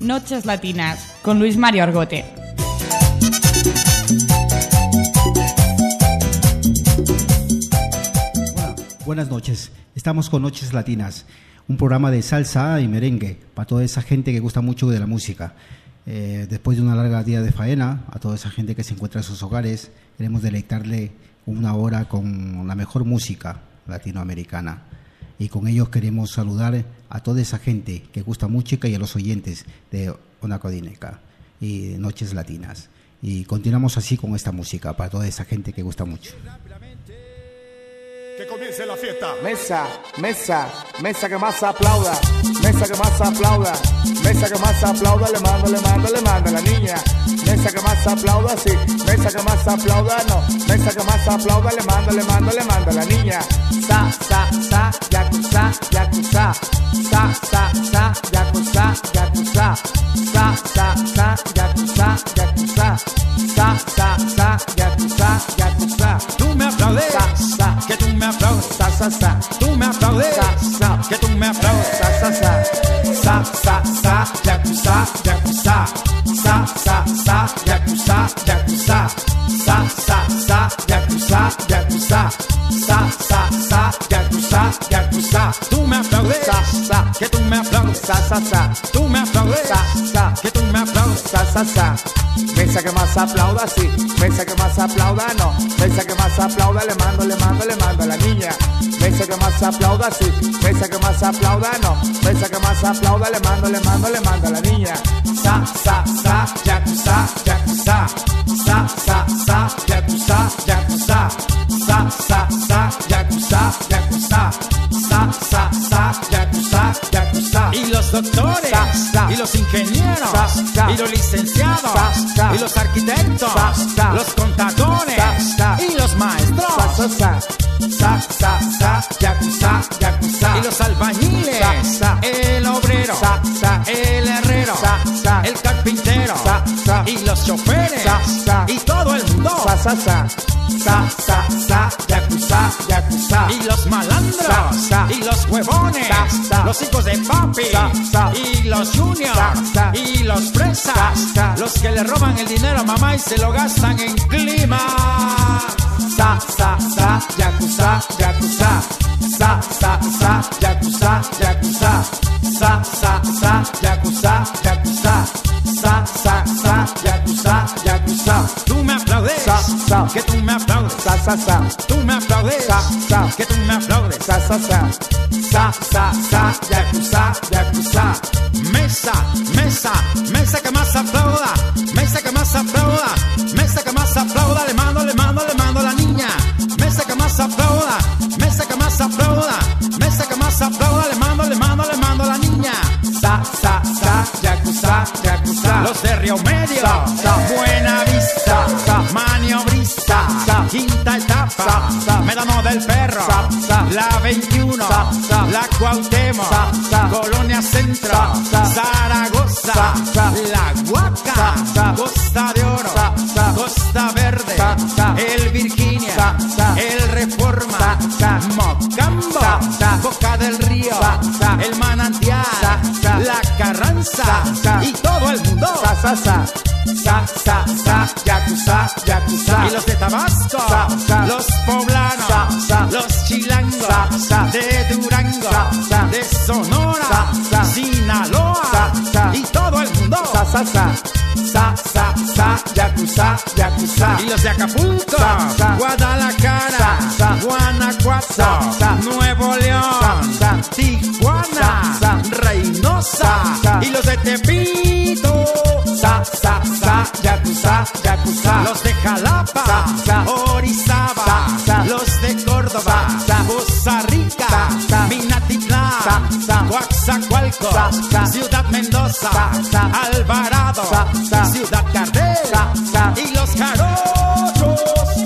Noches Latinas, con Luis Mario Argote. Hola, buenas noches. Estamos con Noches Latinas, un programa de salsa y merengue para toda esa gente que gusta mucho de la música. Después de una larga día de faena, a toda esa gente que se encuentra en sus hogares, queremos deleitarle una hora con la mejor música latinoamericana. Y con ellos queremos saludar a toda esa gente que gusta música y a los oyentes de Ona Codineca y Noches Latinas. Y continuamos así con esta música para toda esa gente que gusta mucho. Que comience la fiesta. Mesa, mesa, mesa que más aplauda, mesa que más aplauda, mesa que más aplauda, le manda la niña. Mesa que más aplauda, sí, mesa que más aplauda, no, mesa que más aplauda, le manda la niña. Sa, yakuza, yakuza, sa, yakuza, yakuza, sa, yakuza, yakuza, sa, yakuza, yakuza. Tú me aplaudes, que tú me aplaudes, tú me aplaudes, que tú me aplaudes, yakuza, yakuza, yakuza, yakuza, yakuza, yakuza, yakuza, yakuza. Tú me aplaudes, que tú me aplaudes, tú me aplaudes, que tú me aplaudes, Mesa que más aplauda, sí, mesa que más aplauda, no, mesa que más aplauda, le mando la niña. Mesa que más aplauda, sí, mesa que más aplauda, no, mesa que más aplauda, le mando la niña. Sa, yakuza, yakuza, yakuza, yakuza, yakuza, yakuza, yakuza, yakuza. Y los doctores, y los ingenieros, y los licenciados, y los arquitectos, los contadores, y los maestros, yakuza, yakuza. Y los albañiles, el obrero, el herrero, el carpintero, y los choferes, y todo el mundo, yakuza, yakuza. Y los malandros, y los huevones, los hijos de papi, y los juniors, y los fresas, los que le roban el dinero a mamá y se lo gastan en clima. Yakuza, yakuza, yakuza, yakuza, yakuza, yakuza, yakuza, yakuza. Tú me aplaudes, que tú me aplaudes, tú me aplaudes, que tú me aplaudes, yakuza, yakuza. Mesa, mesa, mesa que más aplauda, mesa que más aplauda, mesa que más aplauda, le mando la niña. Mesa que más aplauda, mesa que más aplauda, mesa que más aplauda, le mando la niña. Yakuza, yakuza. Los de Río Medio, Buena Vista, Maniobrista, Quinta Etapa, Médano del Perro, la 21, la Cuauhtémoc, Colonia Centro, Zaragoza, La Huaca, Costa de Oro, Costa Verde, el Virginia, el Reforma, Mocambo, Boca del Río, el Manantial, la Carranza y todo el mundo. Yakuza, yakuza. Y los de Tabasco, los poblanos, los chilangos, de Durango, de Sonora, Sinaloa y todo el mundo. Yakuza, yakuza. Y los de Acapulco, Guadalajara, Guanajuato, Nuevo León, Tijuana, Reynosa. Y los de Tepito, yakuza, yakuza. los de Jalapa, Orizaba, los de Córdoba, Poza Rica, Minatitlán, Coatzacoalcos, Ciudad Mendoza, Alvarado, Ciudad Cardel y los Jarochos.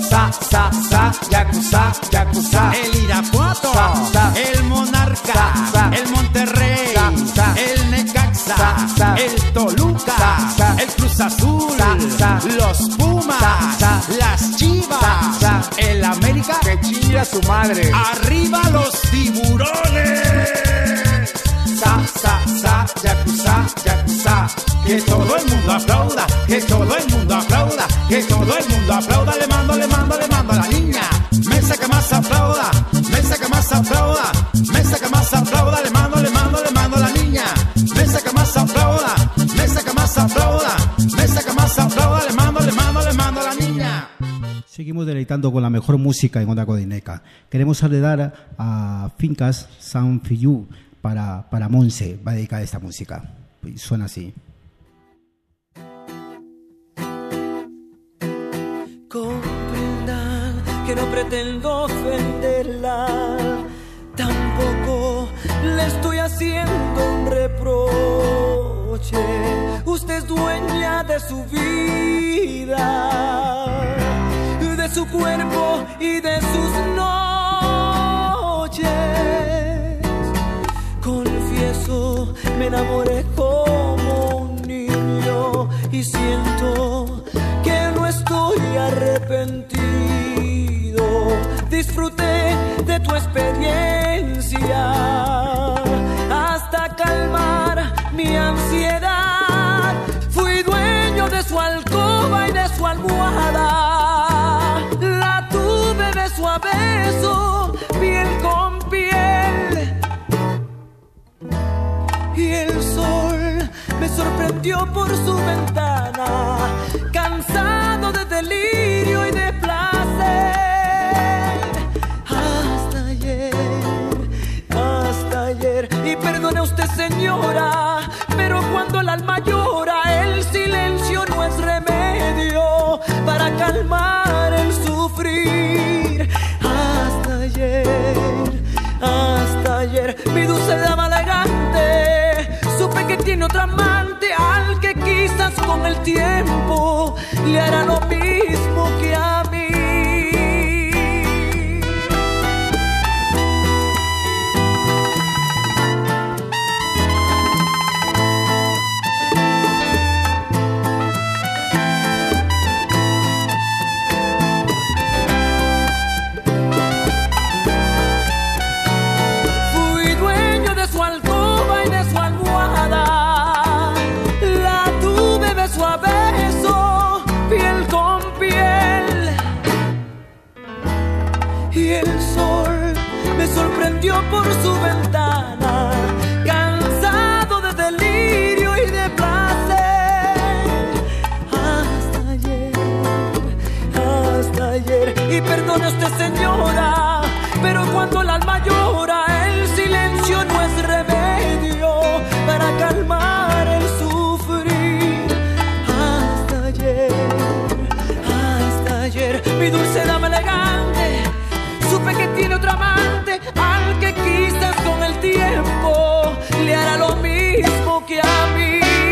Yakuza, yakuza. El Irapuato, el Monarca, el Monterrey, el Necaxa, el Toluca, el Cruz Azul, los Pumas, las Chivas, el América, que chilla su madre. arriba los Tiburones. sa, yakuza, yakuza. Que todo el mundo aplauda, que todo el mundo aplauda, que todo el mundo aplauda. Le mando a la niña. Mesa que más aplauda, mesa que más aplauda, mesa que más aplauda. Le mando a la niña. Mesa que más aplauda, mesa que más aplauda, mesa que más aplauda. Le mando a la niña. Seguimos deleitando con la mejor música en Onda Codineca. Queremos saludar a Fincas San Fillú para Monse. Va a dedicar esta música. Y suena así. Comprendan que no pretendo ofenderla, tampoco le estoy haciendo un reproche. Usted es dueña de su vida, de su cuerpo y de sus noches. Confieso, me enamoré como un niño y siento que no estoy arrepentido. Disfruté de tu experiencia hasta calmar mi ansiedad. Fui dueño de su alcoba y de su almohada. La tuve beso a beso, piel con piel. Y el sol me sorprendió por su ventana, cansado de delirio y de placer. Hasta ayer, y perdone usted señora, pero cuando el alma llora, el silencio no es remedio para calmar el sufrir. Hasta ayer, mi dulce dama elegante, supe que tiene otro amante al que quizás con el tiempo le hará lo mismo que a mí. Sorprendió por su ventana, cansado de delirio y de placer. Hasta ayer, y perdone usted señora, pero cuando el alma llora, el silencio no es remedio para calmar el sufrir. Hasta ayer, mi dulce dama elegante, supe que tiene otro amante al que quizás con el tiempo le hará lo mismo que a mí.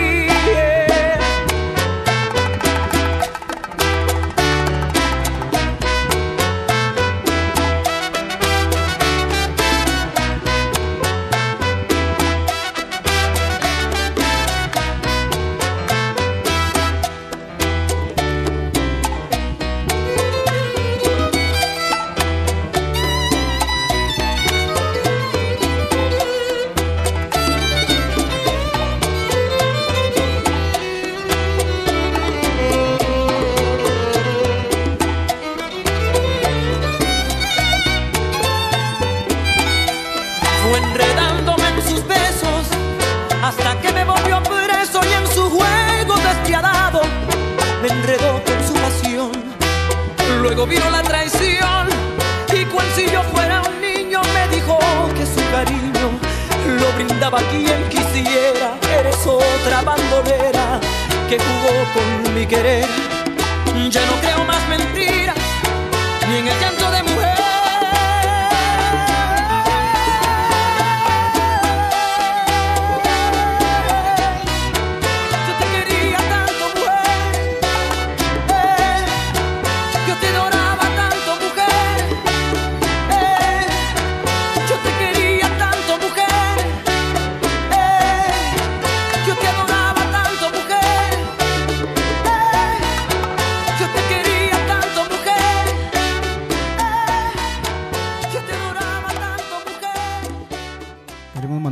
Luego vino la traición y cual si yo fuera un niño me dijo que su cariño lo brindaba quien quisiera. Eres otra bandolera que jugó con mi querer. Ya no creo más mentiras ni en el llanto de mujer.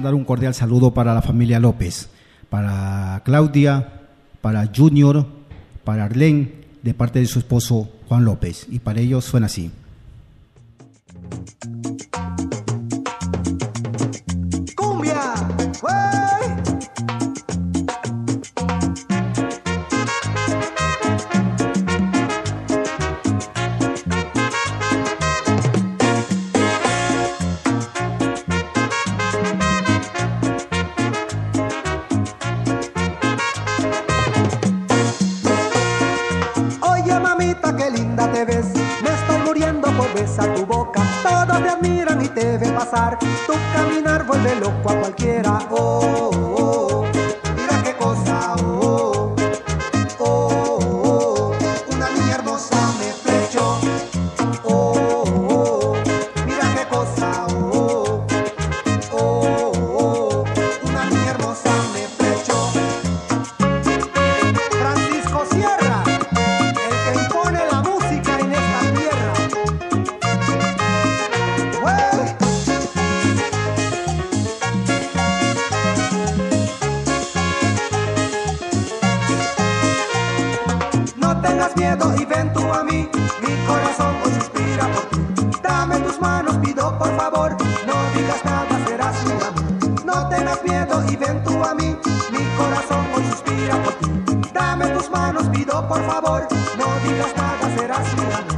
mandar un cordial saludo para la familia López, para Claudia, para Junior, para Arlene, de parte de su esposo Juan López. Y para ellos suena así. ¡Cumbia! ¡Wey! besar tu boca, todos te admiran y te ven pasar, tu caminar vuelve loco a cualquiera, oh, oh, oh. Mira qué cosa, oh, oh, oh, oh. Una niña hermosa me flechó, oh, oh, oh. Mira qué cosa, oh, oh, oh, oh. Una niña hermosa me flechó. Francisco Sierra, el que impone la música en esta tierra. No tengas miedo y ven tú a mí, mi corazón hoy suspira por ti. Dame tus manos, pido por favor, no digas nada, serás mi amor. No tengas miedo y ven tú a mí, mi corazón hoy suspira por ti. Dame tus manos, pido por favor, no digas nada, serás mi amor.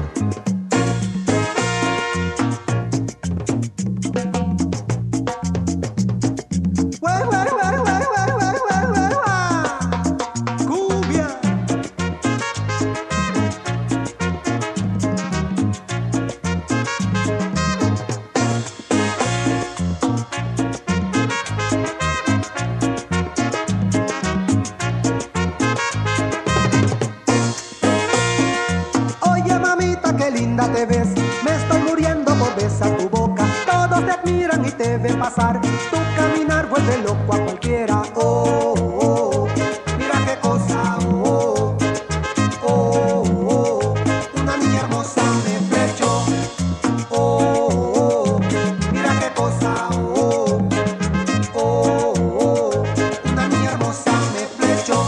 Te ves, me estoy muriendo por besar tu boca, todos te admiran y te ven pasar, tu caminar vuelve loco a cualquiera, oh, oh, oh. Mira qué cosa, oh, oh, oh, oh. Una niña hermosa me flechó, oh, oh, oh. Mira qué cosa, oh, oh, oh, oh. Una niña hermosa me flechó.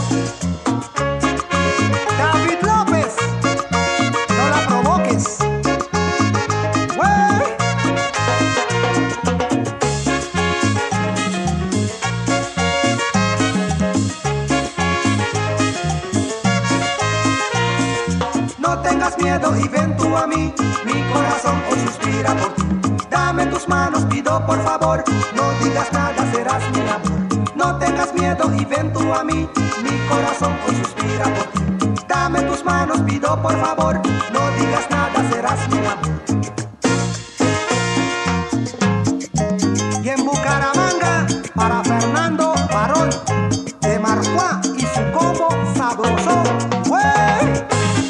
David López, no la provoques. No tengas miedo y ven tú a mí, mi corazón hoy suspira por ti. Dame tus manos, pido por favor, no digas nada, serás mi amor. No tengas miedo y ven tú a mí, mi corazón hoy suspira por ti. Dame tus manos, pido por favor, no digas nada, serás mi amor. Y en Bucaramanga, para Fernando Barón, de Marcuá y su combo sabroso, ¡wey!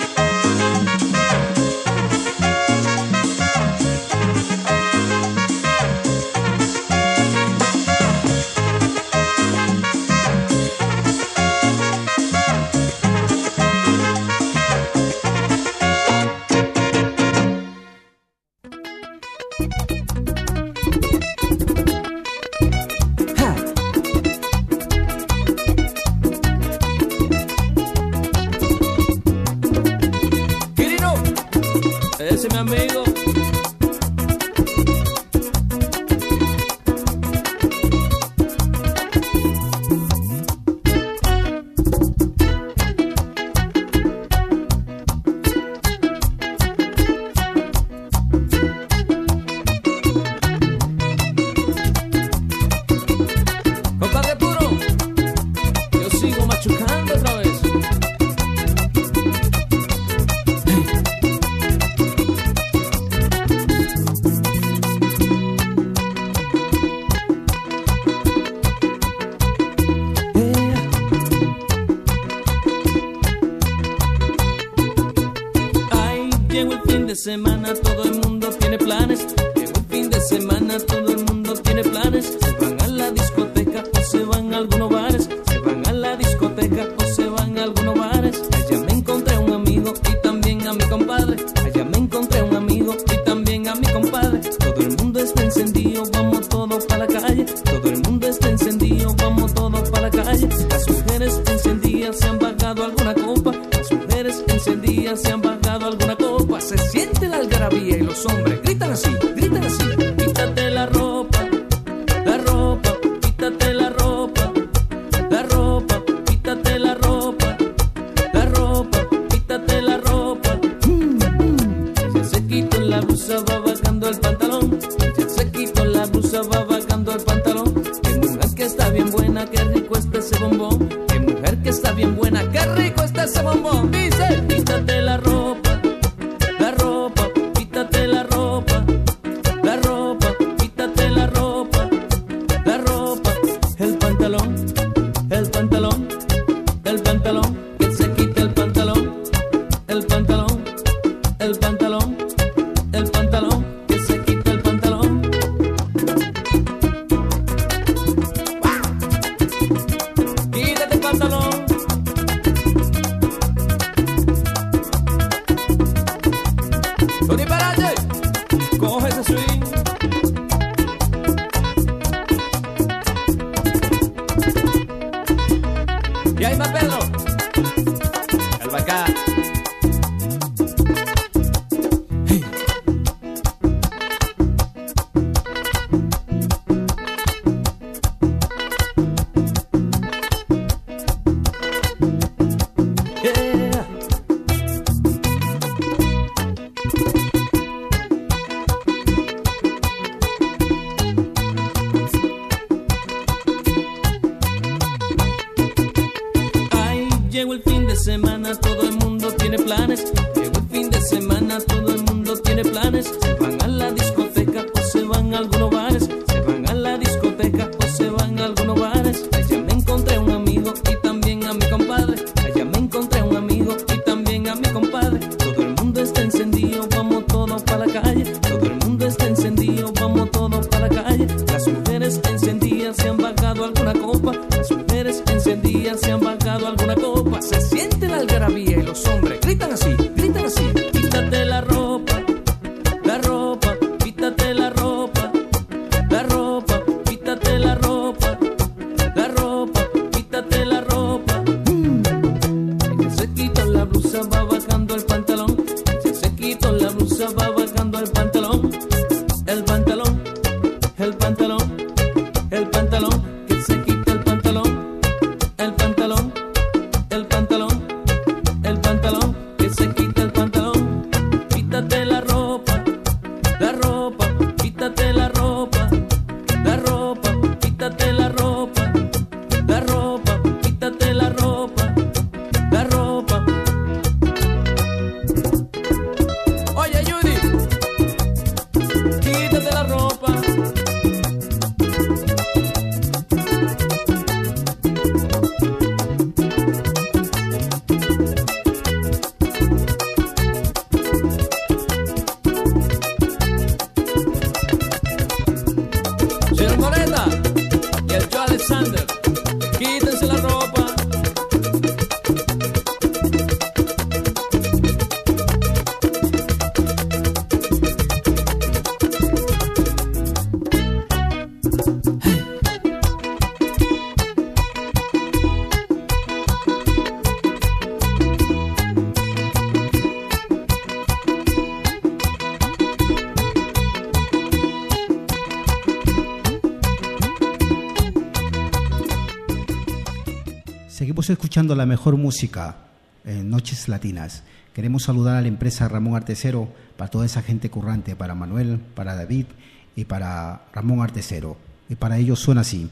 Ese es mi amigo. Compadre puro, yo sigo machucando otra vez. Llegó el fin de semana, todo el mundo tiene planes. Llegó el fin de semana, todo el mundo tiene planes. Se van a la discoteca o se van a algunos bares. Se van a la discoteca o se van a algunos bares. Allá me encontré un amigo y también a mi compadre. Allá me encontré un amigo y también a mi compadre. Todo el mundo está encendido, vamos todos para la calle. Todo el mundo gritan así, gritan así. Quítate la ropa, quítate la ropa, quítate la ropa, quítate la ropa. Ya se quitó la blusa, va bajando el pantalón. Ya se quitó la blusa, va bajando el pantalón. Qué mujer que está bien buena, qué rico está ese bombón. Qué mujer que está bien buena, qué rico está ese bombón. Dice, quítate la ropa, quítate la ropa, quítate la ropa, el pantalón, el pantalón, el pantalón, que se quite el pantalón, el pantalón, el pantalón, el pantalón, que se quite el pantalón. Quítate el pantalón. Tony Parache, coge ese swing. Y ahí va Pedro, el bacá. Hey. Yeah. Ay, llegó el fin de semana, todo el mundo tiene planes. Llegó el fin de semana, todo el mundo tiene planes. Se van a la discoteca o se van a algunos bares. Se van a la discoteca o se van a algunos bares. Allá me encontré un amigo y también a mi compadre. Allá me encontré un amigo y también a mi compadre. Todo el mundo está encendido, vamos todos para la calle. Todo el mundo está encendido, vamos todos para la calle. Las mujeres encendidas se han bajado alguna copa. Las mujeres encendidas se han bajado alguna copa. Se siente la algarabía y los hombres gritan así, gritan así. Quítate la ropa, quítate la ropa, quítate la ropa, quítate la ropa. Ya se quitó la blusa, va bajando el pantalón. Ya se quitó la blusa, va bajando el pantalón. El pantalón, el pantalón, el pantalón, que se quita el pantalón. El pantalón, el pantalón, el pantalón, que se quita el pantalón. Quítate la ropa, quítate la ropa, quítate la ropa, quítate la ropa, Oye, Judy, quítate la ropa. Señor Moreta y el Joe Alexander, quítense la ropa. Seguimos escuchando la mejor música en Noches Latinas. Queremos saludar a la empresa Ramón Artesero, para toda esa gente currante, para Manuel, para David y para Ramón Artesero. Y para ellos suena así.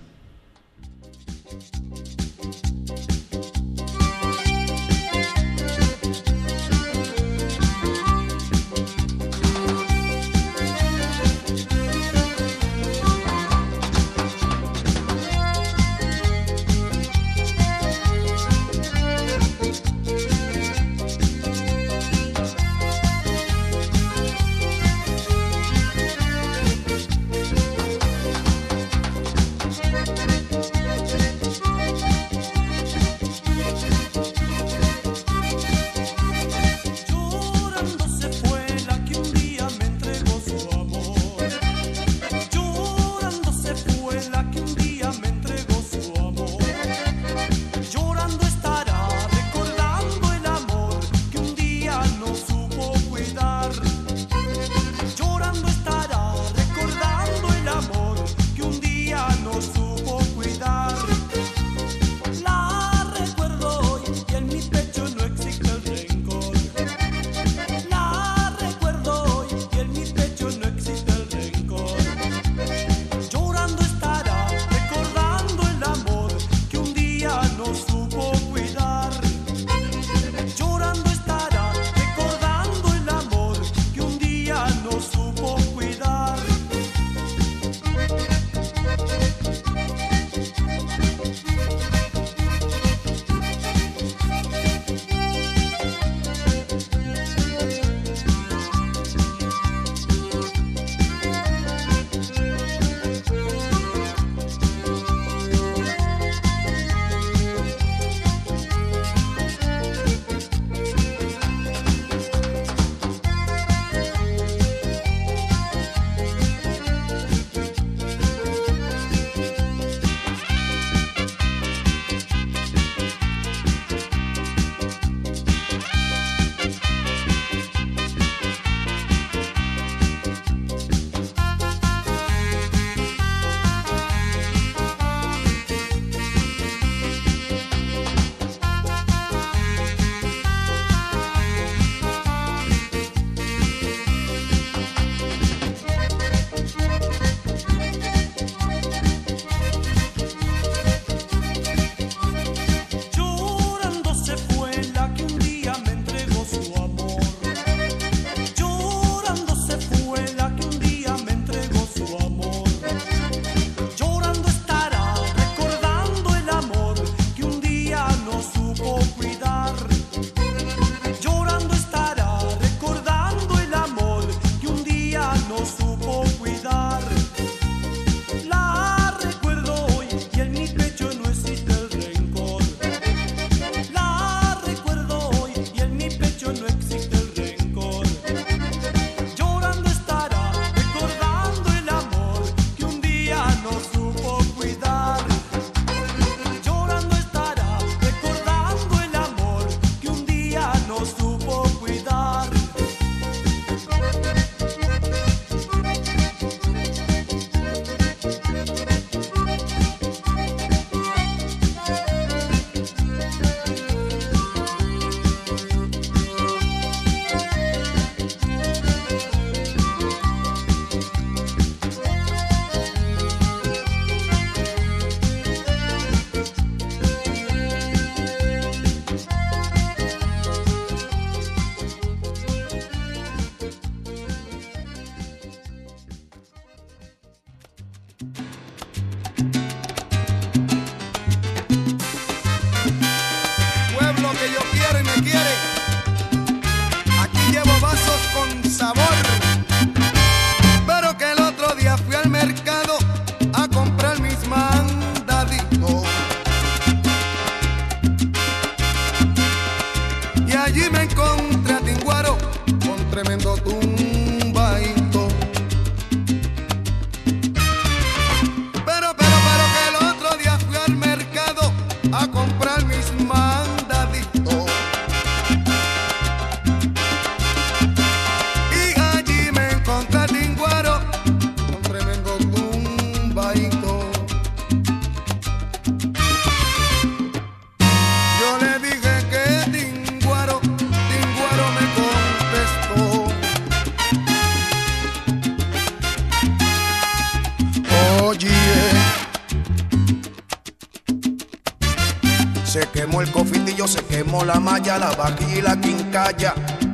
quemó el cofitillo, se quemó la malla, la vajilla y la quincalla.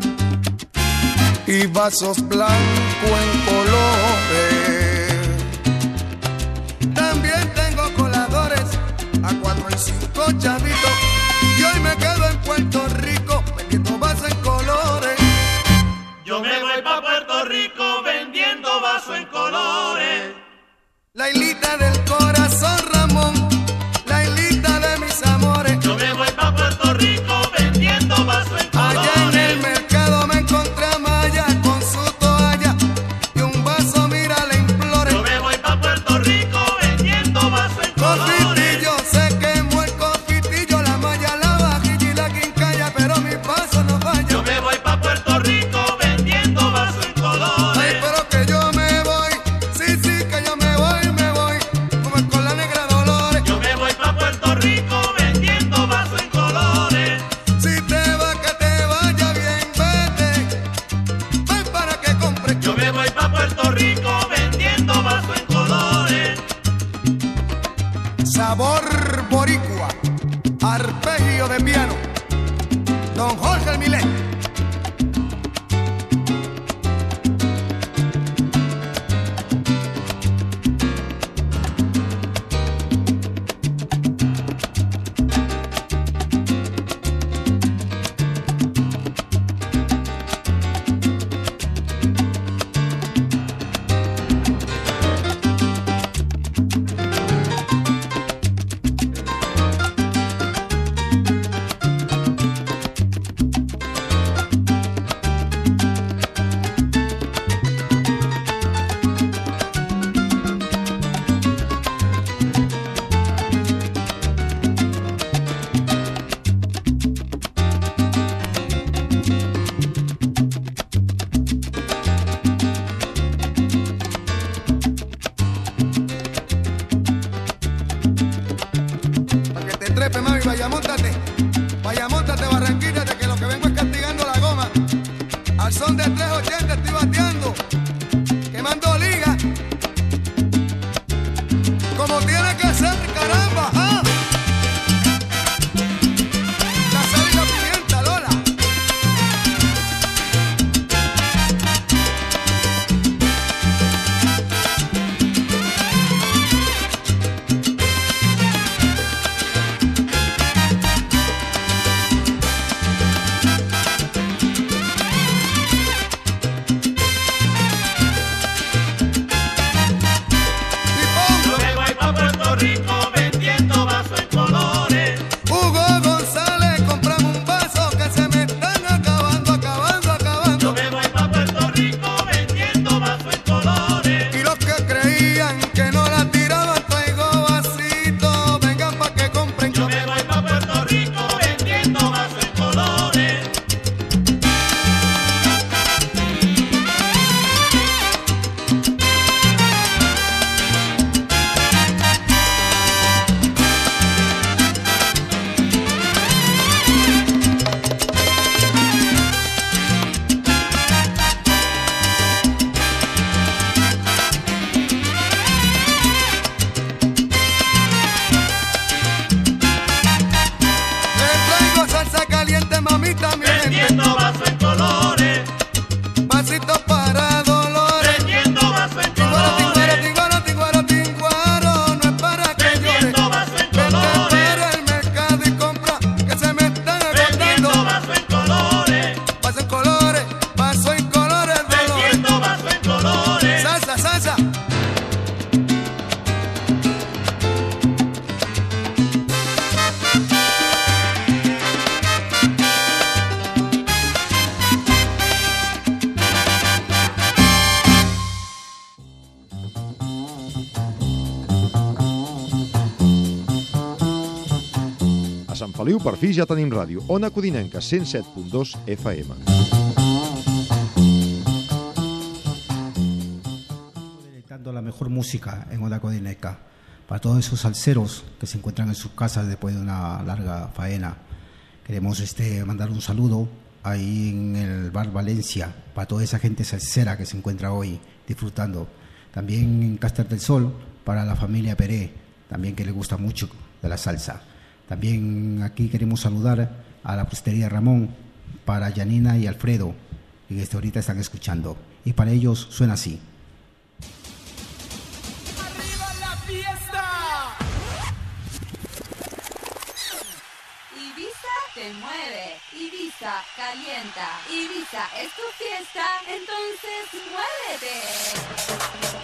Y vasos blancos en colores. También tengo coladores a 4 y 5 chavitos. Y hoy me quedo en Puerto Rico vendiendo vasos en colores. Yo me voy pa' Puerto Rico vendiendo vasos en colores. La islita del corazón, Ramón, la islita de mis amores. Yo me voy pa' Puerto Rico vendiendo vasos en colores. Allá en el mercado me encontré a Maya con su toalla y un vaso, mira, le implore. Yo me voy pa' Puerto Rico vendiendo vasos en colores. Cofitillo, se quemó el cofitillo, la malla, la vajilla y la quincalla, pero mi vaso no falla. Yo me voy pa' Puerto Rico vendiendo vasos en colores. Ay, pero que yo me voy, sí, sí, que yo me voy, como con la negra Dolores. Yo me voy pa' Puerto Rico vendiendo vasos en colores. Si te va, que te vaya bien, vete, ven para que compre. Yo me voy pa' Puerto Rico vendiendo vasos en colores. Sabor boricua, arpegio de piano, Don Jorge el Milé. Vaya, móntate, Barranquilla, de que lo que vengo es castigando la goma. Al son de 380 estoy bateando, quemando liga, como tiene que ser, caramba. ¡Ah! La sal y la pimienta, Lola. Feliu, per fi ja tenim ràdio. Ona Codinenca, 107.2 FM. Dando la mejor música en Ona Codinenca para todos esos salseros que se encuentran en sus casas después de una larga faena. Queremos mandar un saludo ahí en el Bar Valencia para toda esa gente salsera que se encuentra hoy disfrutando. También en Castel del Sol para la familia Peré, también que le gusta mucho de la salsa. También aquí queremos saludar a la Postería Ramón, para Janina y Alfredo, que ahorita están escuchando. Y para ellos suena así. ¡Arriba la fiesta! Ibiza te mueve, Ibiza calienta, Ibiza es tu fiesta, entonces muévete.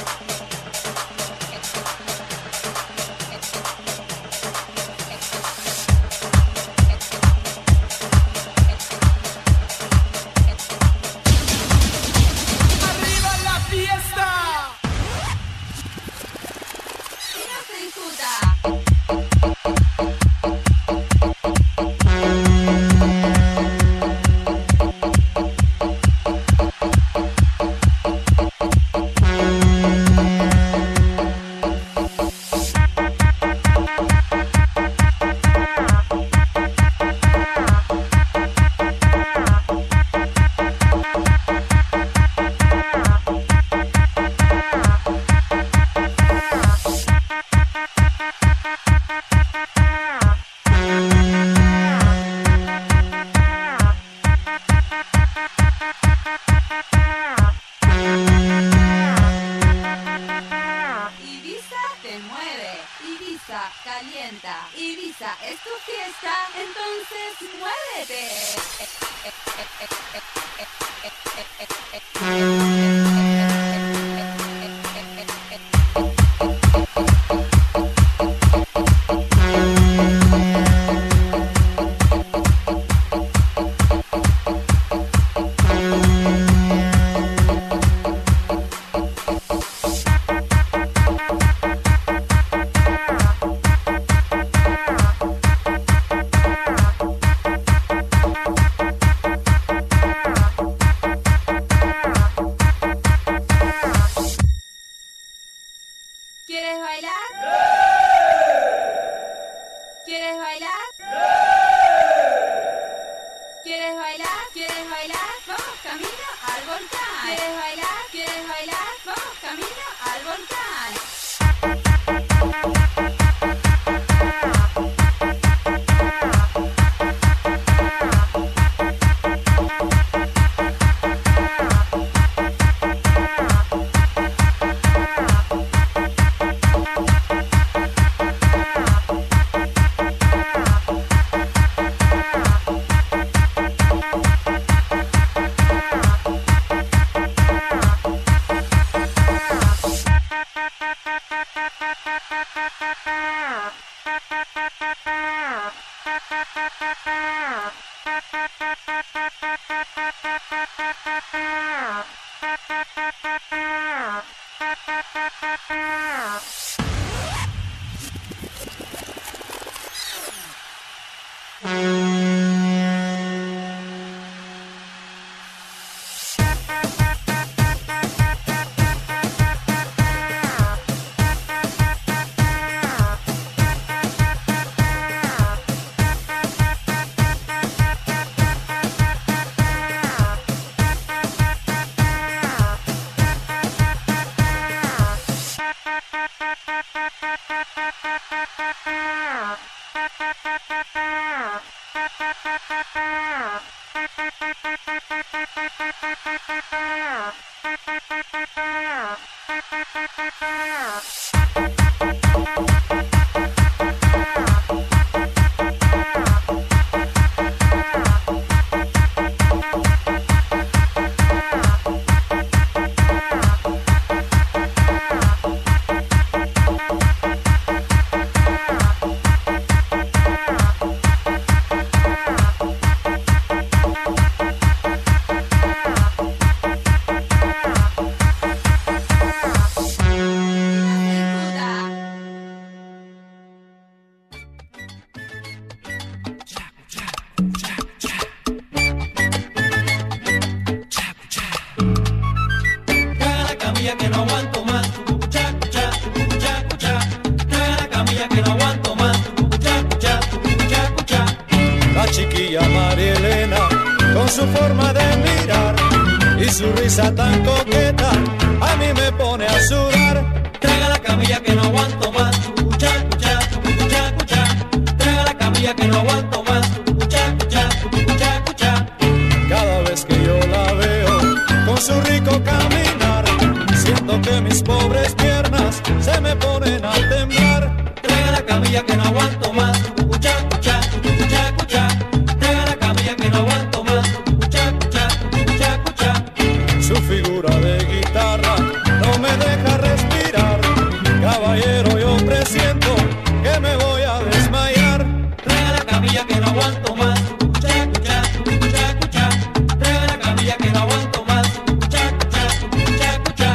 Su forma de mirar y su risa tan coqueta a mí me pone a sudar. Traiga la camilla que no aguanto más. Cucha, cucha, cucha, cucha. Traiga camilla que no aguanto más. Cucha, cucha, cucha, cucha. Cada vez que yo la veo con su rico caminar, siento que mis pobres piernas se me ponen a temblar. Traiga la camilla que no aguanto más. Cucha, cucha, cucha, cucha. Traiga la camilla que no aguanto más. Cucha, cucha, cucha, cucha. Su figura de guitarra no me deja respirar. Caballero, yo presiento que me voy a desmayar. Traiga la camilla que no aguanto más. Cucha, cucha, cucha, cucha. Traiga la camilla que no aguanto más. Cucha, cucha, cucha, cucha.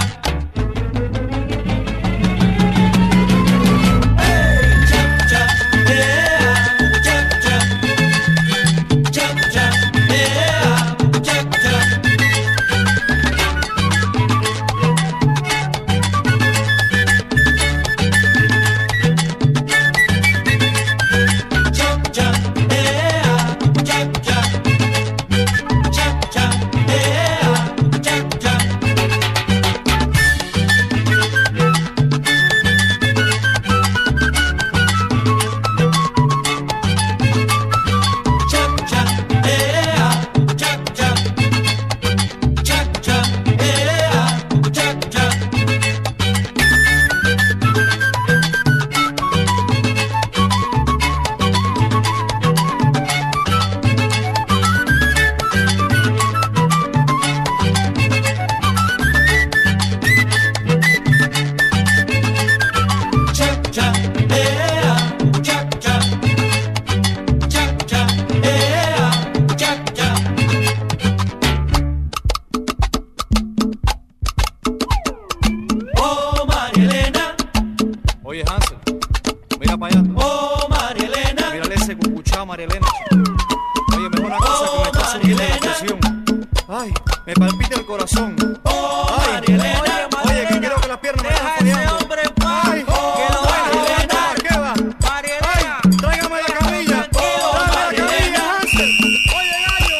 Ay, me palpita el corazón. Ay, oye, que creo que las piernas me están fallando. Ay, que lo Marielena. ¿Qué va? Marielena. Ay, tráigame la camilla. Tráigame la camilla, Hansel. Oye,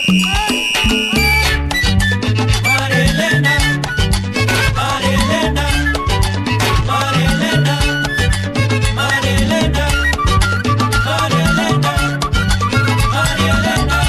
gallo. Marielena. Marielena. Marielena. Marielena. Marielena. Marielena. Marielena.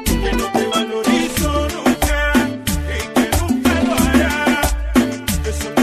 Eso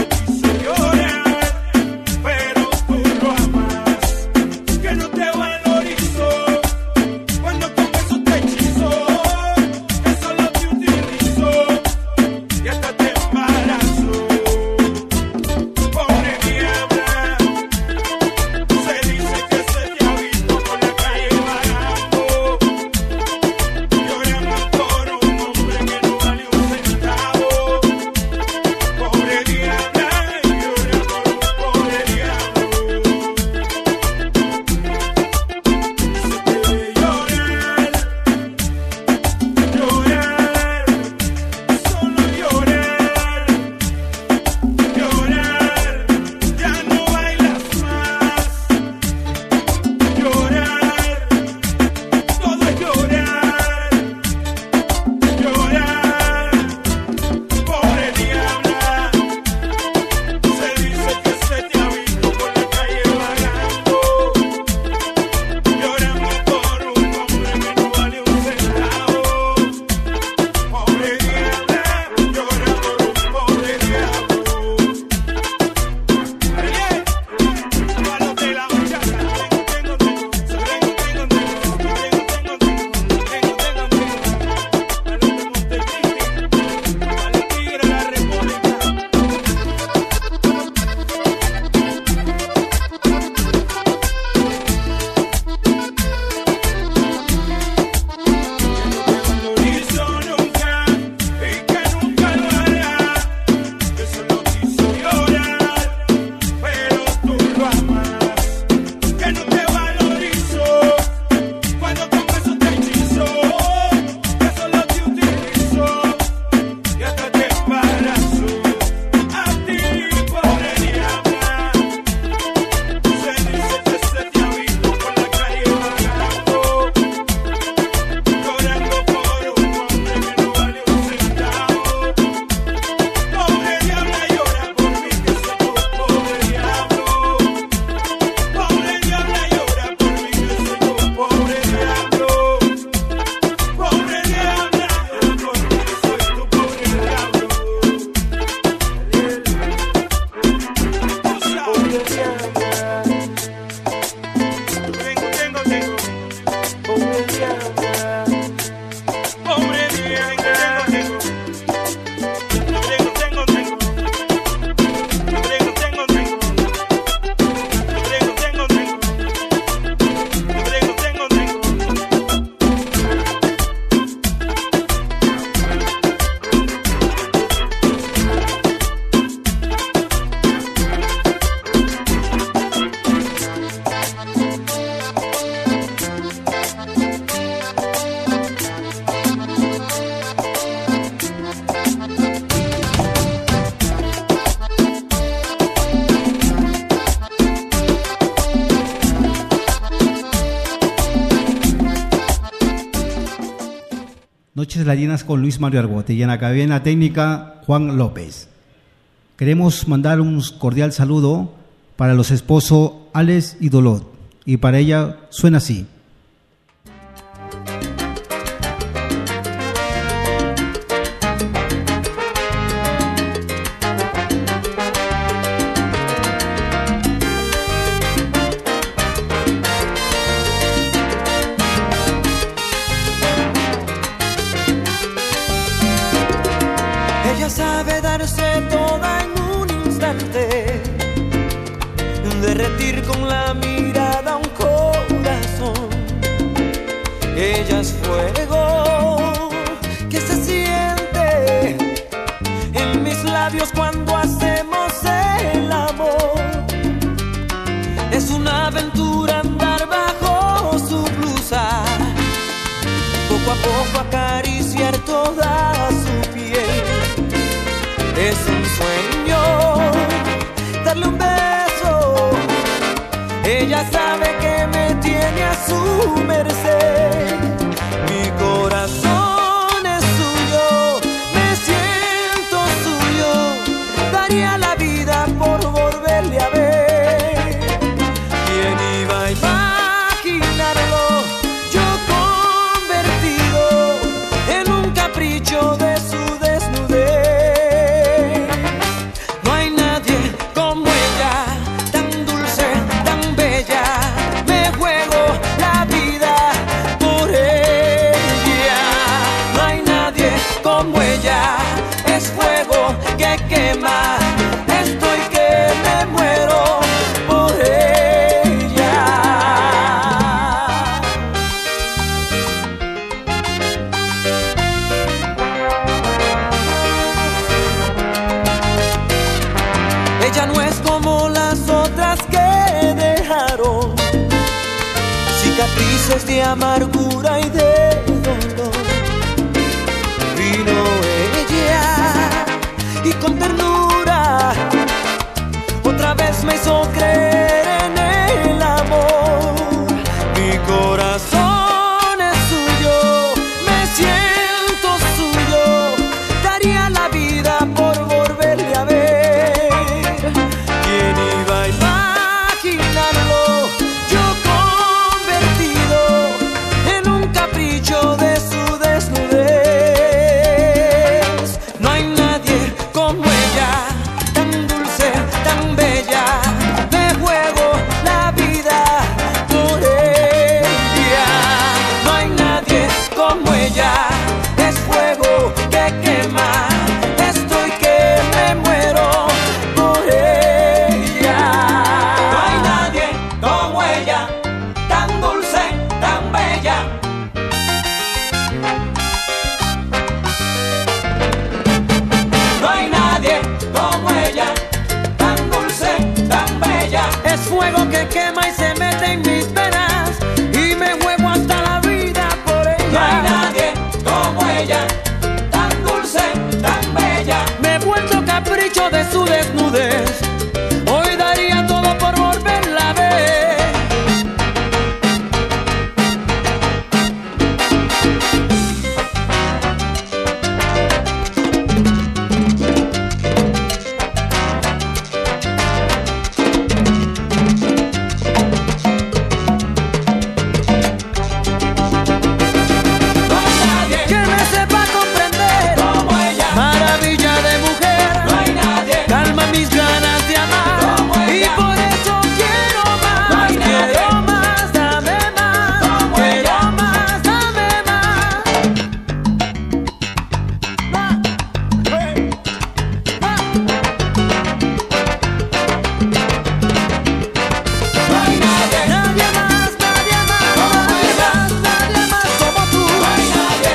Noches Latinas con Luis Mario Argote y en la cabina técnica Juan López. Queremos mandar un cordial saludo para los esposos Alex y Dolot, y para ella suena así. Ella sabe darse toda en un instante, derretir con la mirada un corazón. Ella es fuego que se siente en mis labios cuando hacemos el amor. Es una aventura andar bajo su blusa, poco a poco acariciar toda su piel. Es un sueño darle un beso. Ella sabe que me tiene a su merced. Mi corazón es suyo, me siento suyo. Daría la vida por volverle a ver. ¿Quién iba a imaginarlo? Yo convertido en un capricho de su desnudez. No hay nadie como ella, tan dulce, tan bella. Me juego la vida por ella. No hay nadie como ella, es fuego que quema. Estoy que me muero por ella. Ella no es como las otras que dejaron cicatrices de amargura y de dolor. Vino ella y con ternura otra vez me hizo creer en el amor. Mi corazón es suyo, me siento suyo. Daría la vida por volverle a ver. ¿Quién iba a imaginarlo? Yo convertido en un capricho de su desnudez. No hay nadie como ella, tan dulce, tan bella. Me juego la vida por ella. No hay nadie como ella, es fuego que quema. Estoy que me muero por ella. No hay nadie como ella, tan dulce, tan bella. No hay nadie como ella, tan dulce, tan bella. Es fuego que quema y se mete en mis venas y me juego hasta la vida por ella. No hay nadie como ella, tan dulce, tan bella. Me he vuelto capricho de su desnudez. Hoy daría todo por volverla a ver. Que me sepa comprender como ella, maravilla de mujer. No hay nadie, calma mis ganas de amar como ella. Y por eso quiero más, no hay nadie, quiero más, dame más como quiero ella. Más, dame más. No hay nadie, nadie más como ella. Nadie más como tú. No hay nadie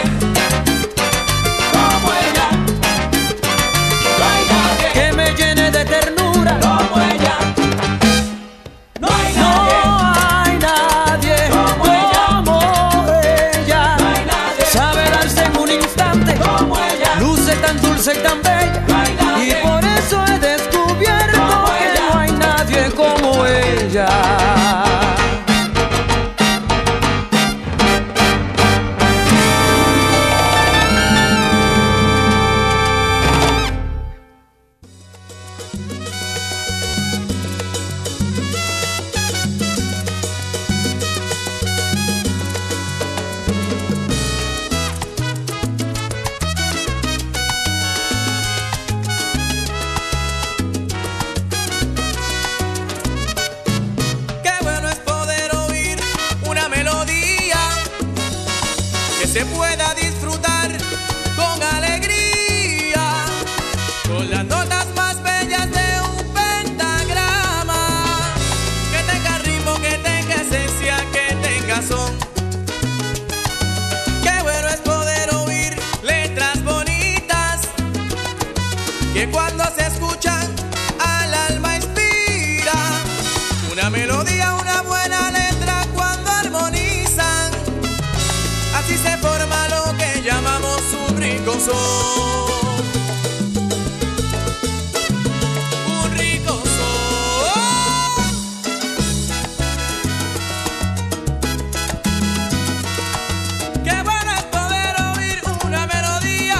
como ella. No hay nadie que me llene de ternura como ella. No hay nadie como ella. No hay nadie sabe darse en un instante como ella. Luce tan dulce y tan bella. No hay nadie. Y por eso he descubierto como que ella. No hay nadie como ella. se pueda disfrutar con alegría, con las notas más bellas de un pentagrama, que tenga ritmo, que tenga esencia, que tenga son. Qué bueno es poder oír letras bonitas, que cuando se escuchan al alma inspira una melodía, una buena letra cuando armonizan. Así se forma lo que llamamos un rico son. Un rico son. Qué bueno es poder oír una melodía.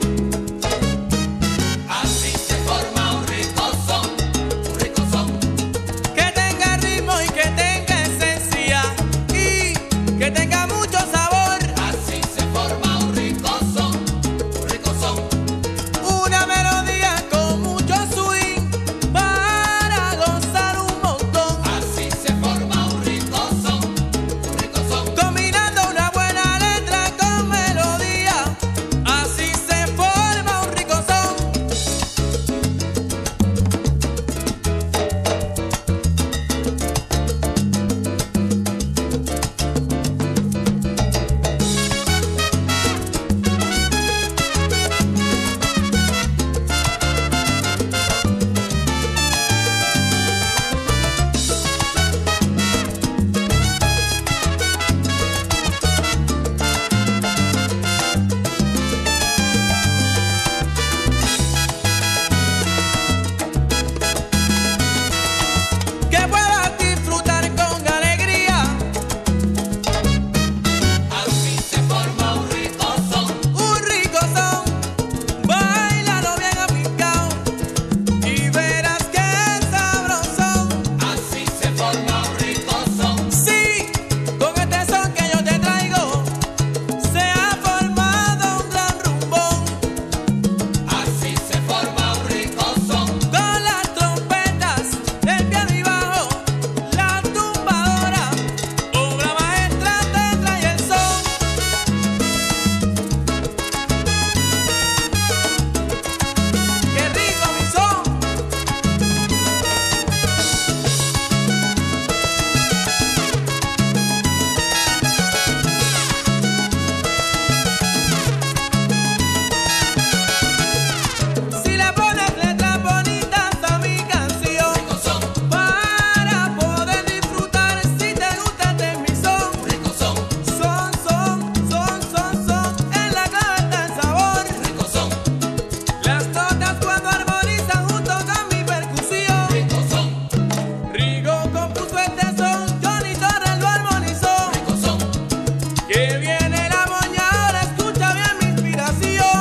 Así se forma un rico son, un rico son. Que tenga ritmo y que tenga esencia y que tenga mucho sabor. Así se forma un rico son, un rico son. Una melodía con mucho swing para gozar un montón. Así se forma un rico son, un rico son. Combinando una buena letra con melodía, así se forma un rico son. Que puedas disfrutar con alegría. Así se forma un rico son. Un rico son. Báilalo bien afincao y verás que es sabroso. Así se forma un rico son. Sí, con este son que yo te traigo se ha formado un gran rumbón. Así se forma un rico son. Con las trompetas, el piano y bajo, la tumbadora, obra maestra te trae el son. Qué rico mi son. Si le pones letras bonitas a mi canción, para poder disfrutar, si te gusta este es mi son. Son, son, son, son, son, en la clave está el sabor. Las notas cuando armonizan junto con mi percusión. Rigo compuso este son, Johnny Torres lo armonizó. Que viene la moña, ahora escucha bien mi inspiración.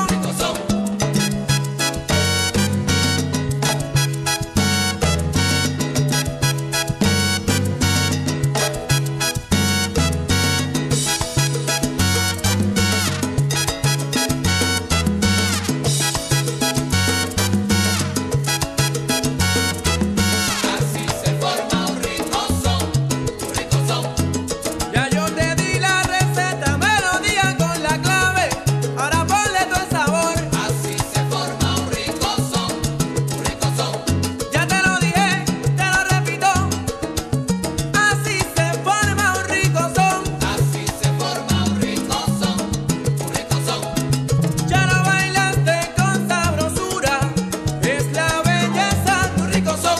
Así se forma un rico son, un rico son. Ya yo te di la receta, melodía con la clave, ahora ponle todo el sabor. Así se forma un rico son, un rico son. Ya te lo dije, te lo repito, así se forma un rico son. Así se forma un rico son, un rico son. Ya lo bailaste con sabrosura, es la belleza de un rico son.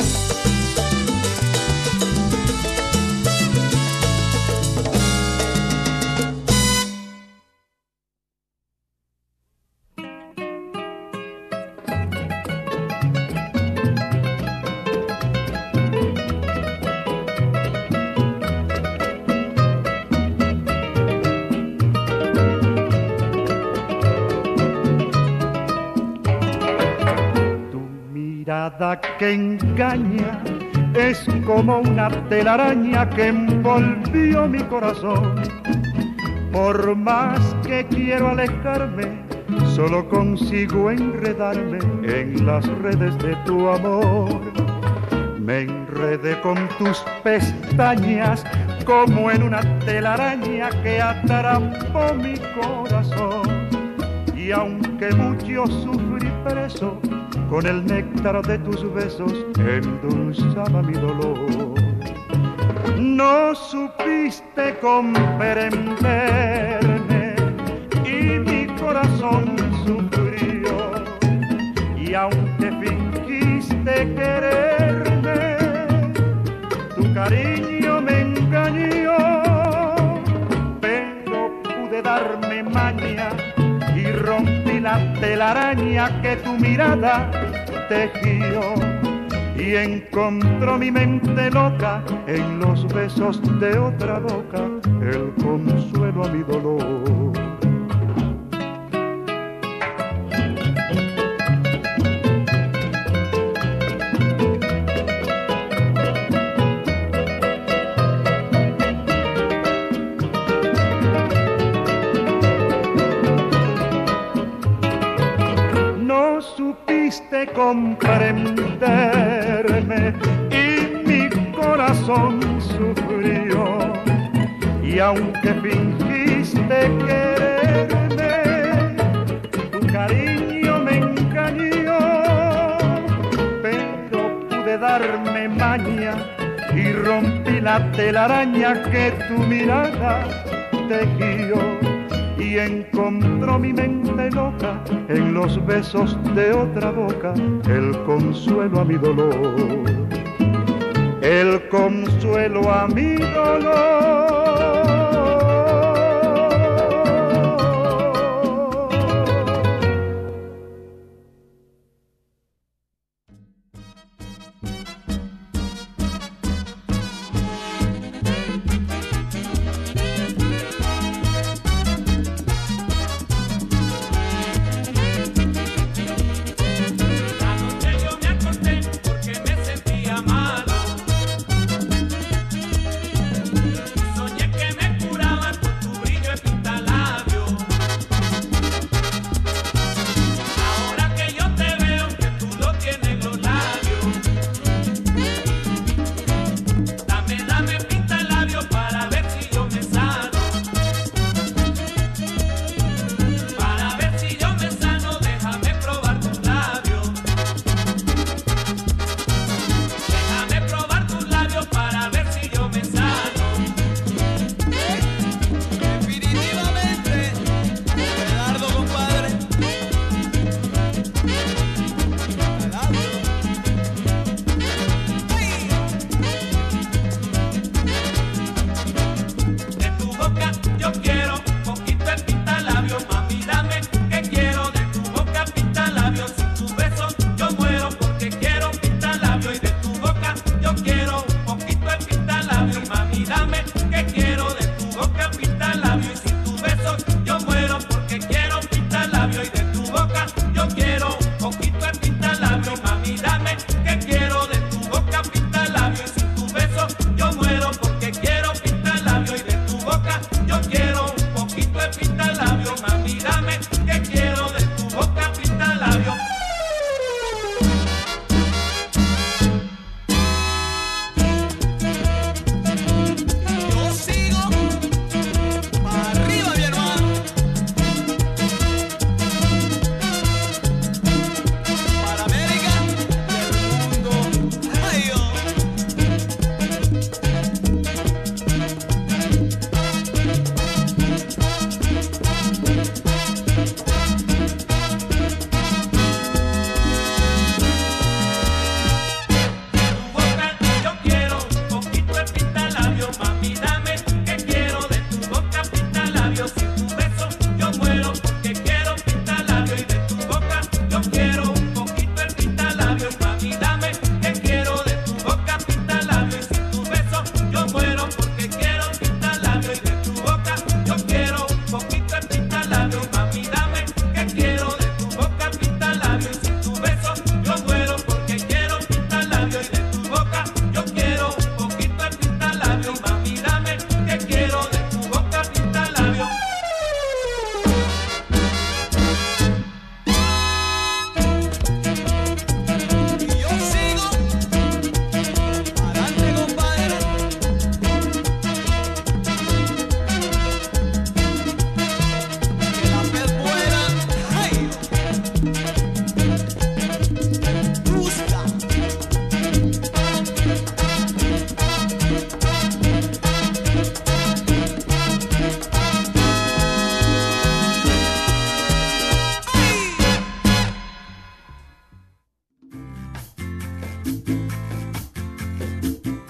Mirada que engaña es como una telaraña que envolvió mi corazón. Por más que quiero alejarme, solo consigo enredarme en las redes de tu amor. Me enredé con tus pestañas como en una telaraña que atrapó mi corazón. Y aunque mucho sufrí preso, con el néctar de tus besos endulzaba mi dolor. No supiste comprenderme y mi corazón sufrió. Y aunque fingiste quererme, tu cariño me engañó. Pero pude darme maña y rompí la telaraña que tu mirada tejió. Y encontró mi mente loca en los besos de otra boca el consuelo a mi dolor. No supiste comprenderme y mi corazón sufrió. Y aunque fingiste quererme, tu cariño me engañó. Pero pude darme maña y rompí la telaraña que tu mirada tejió. Y encontró mi mente loca en los besos de otra boca el consuelo a mi dolor, el consuelo a mi dolor. Soñé que me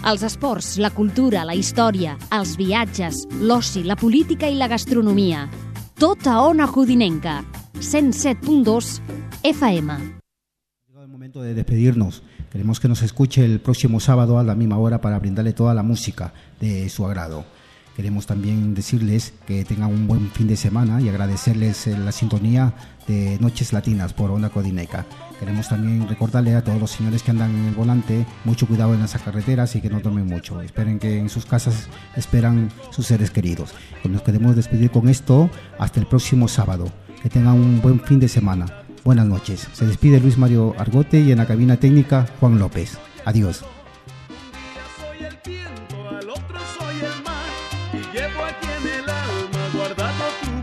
Els esports, la cultura, la història, els viatges, l'oci, la política i la gastronomia. Tot a Ona Codinenca. 107.2 FM. Llegado el momento de despedirnos. Queremos que nos escuche el próximo sábado a la misma hora para brindarle toda la música de su agrado. Queremos también decirles que tengan un buen fin de semana y agradecerles la sintonía de Noches Latinas por Onda Codinenca. Queremos también recordarle a todos los señores que andan en el volante mucho cuidado en las carreteras y que no tomen mucho. Esperen que en sus casas esperan sus seres queridos. Pues nos queremos despedir con esto hasta el próximo sábado. Que tengan un buen fin de semana. Buenas noches. Se despide Luis Mario Argote y en la cabina técnica Juan López. Adiós. Soy el viento, al otro soy el mar y llevo aquí en el alma guardado tu